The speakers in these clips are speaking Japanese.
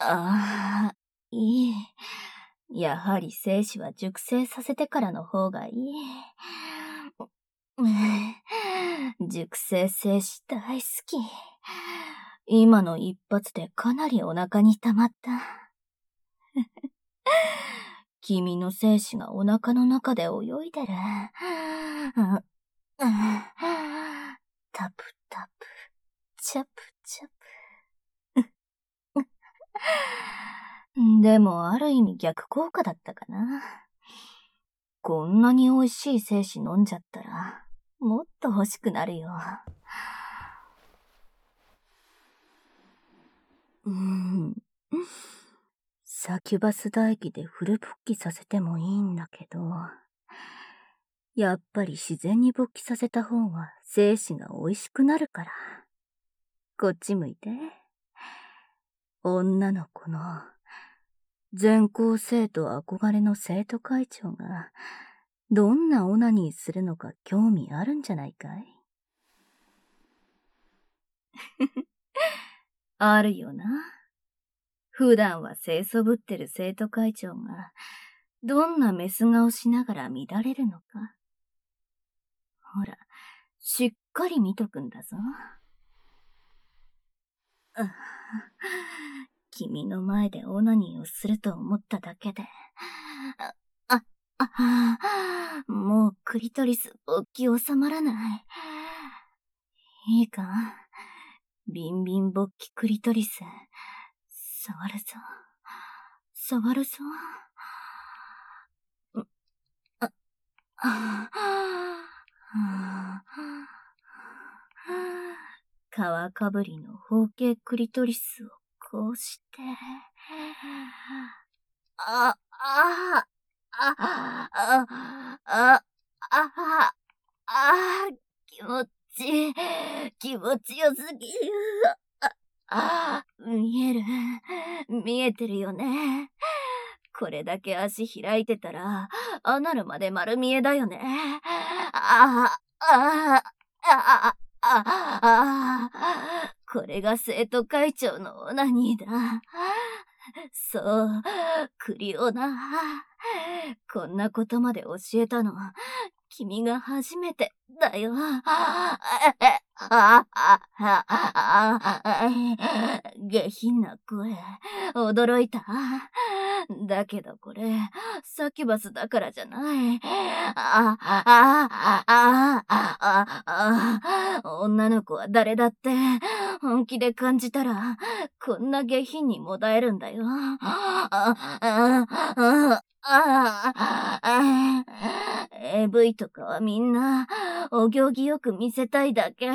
ああ、いい。やはり精子は熟成させてからの方がいい。熟成精子大好き。今の一発でかなりお腹に溜まった。君の精子がお腹の中で泳いでる。タプタプ、チャプチャプ。でもある意味逆効果だったかな。こんなに美味しい精子飲んじゃったら、もっと欲しくなるよ。サキュバス唾液でフル勃起させてもいいんだけど、やっぱり自然に勃起させた方が精子が美味しくなるから。こっち向いて。女の子の全校生徒憧れの生徒会長がどんなオナニーするのか興味あるんじゃないかい？あるよな。普段は清楚ぶってる生徒会長がどんなメス顔しながら乱れるのか。ほら、しっかり見とくんだぞ。君の前でオナニーをすると思っただけで。もうクリトリス勃起収まらない。いいか、ビンビン勃起クリトリス、触るぞ。触るぞ。皮かぶりの方形クリトリスをこうして。気持ちいい。気持ちよすぎる。見えてるよね。これだけ足開いてたら、アナルまで丸見えだよね。これが生徒会長のオナニーだ。そう、クリオナ。こんなことまで教えたの、君が初めてだよ。下品な声、驚いた。だけどこれ、サキュバスだからじゃない。女の子は誰だって本気で感じたら、こんな下品にもだえるんだよ。AV とかはみんな、お行儀よく見せたいだけ。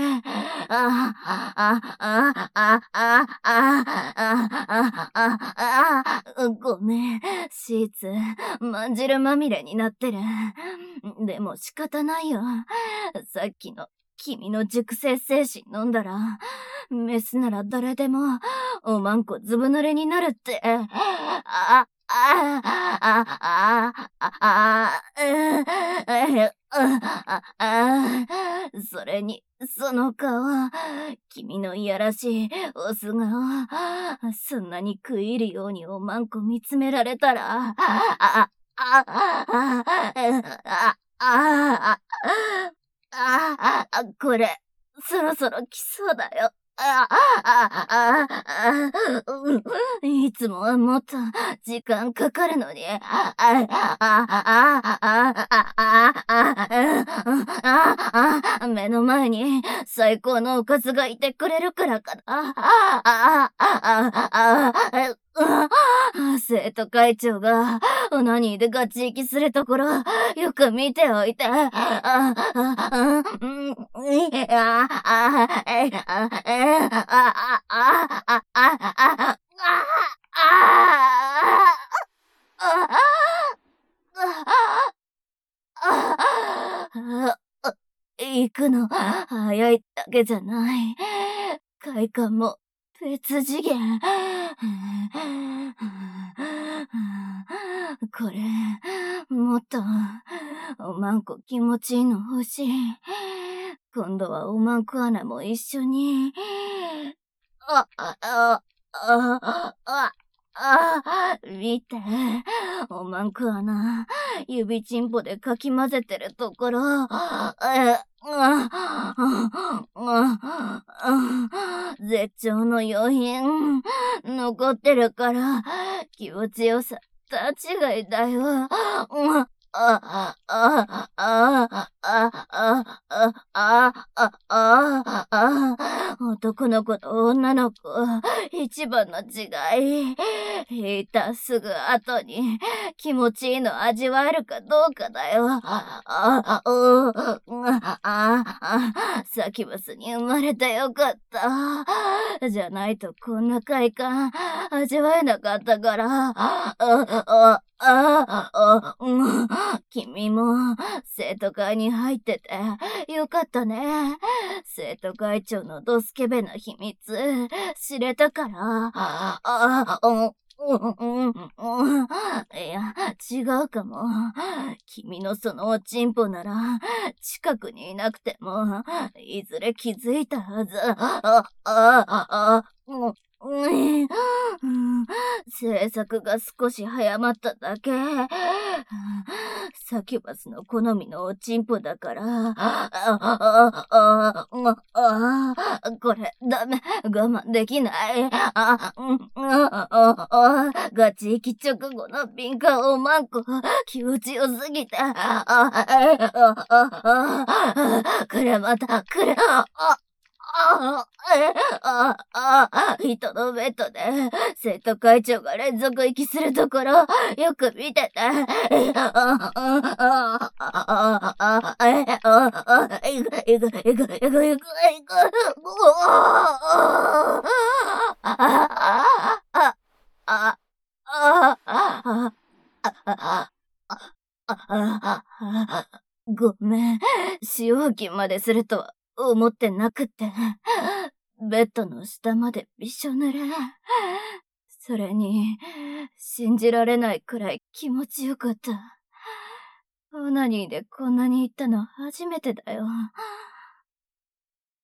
ごめん、シーツ、まんじるまみれになってる。でも仕方ないよ。さっきの君の熟成精子飲んだら、メスなら誰でも、おまんこずぶ濡れになるって。それに、その顔、君のいやらしいお素顔、そんなに食い入るようにおまんこ見つめられたら、これ、そろそろ来そうだよ。いつもはもっと時間かかるのに。目の前に最高のおかずがいてくれるからかな。生徒会長がオナニーでガチ息するところよく見ておいて。行くの早いだけじゃない。快感も別次元。これ、もっと、おまんこ気持ちいいの欲しい。今度はおまんこアナも一緒に。 見て。おまんこはな、指チンポでかき混ぜてるところ、絶頂の余韻、残ってるから、気持ちよさ、段違いだよ。男の子と女の子、一番の違い。引いたすぐ後に気持ちいいの味わえるかどうかだよ。サキュバスに生まれてよかった。じゃないとこんな快感味わえなかったから。君も生徒会に入っててよかったね。生徒会長のドスケベな秘密知れたから。いや、違うかも。君のそのおちんぽなら、近くにいなくても、いずれ気づいたはず。制作が少し早まっただけ。サキュバスの好みのおちんぽだから。これ、ダメ。我慢できない。ガチ生き直後の敏感おまんこ、気持ちよすぎて。これまた、これ、人のベッドで生徒会長が連続息するところよく見てて。ごめん、使用金までするとは思ってなくって。ベッドの下までびしょ濡れ。それに、信じられないくらい気持ちよかった。オナニーでこんなに行ったの初めてだよ。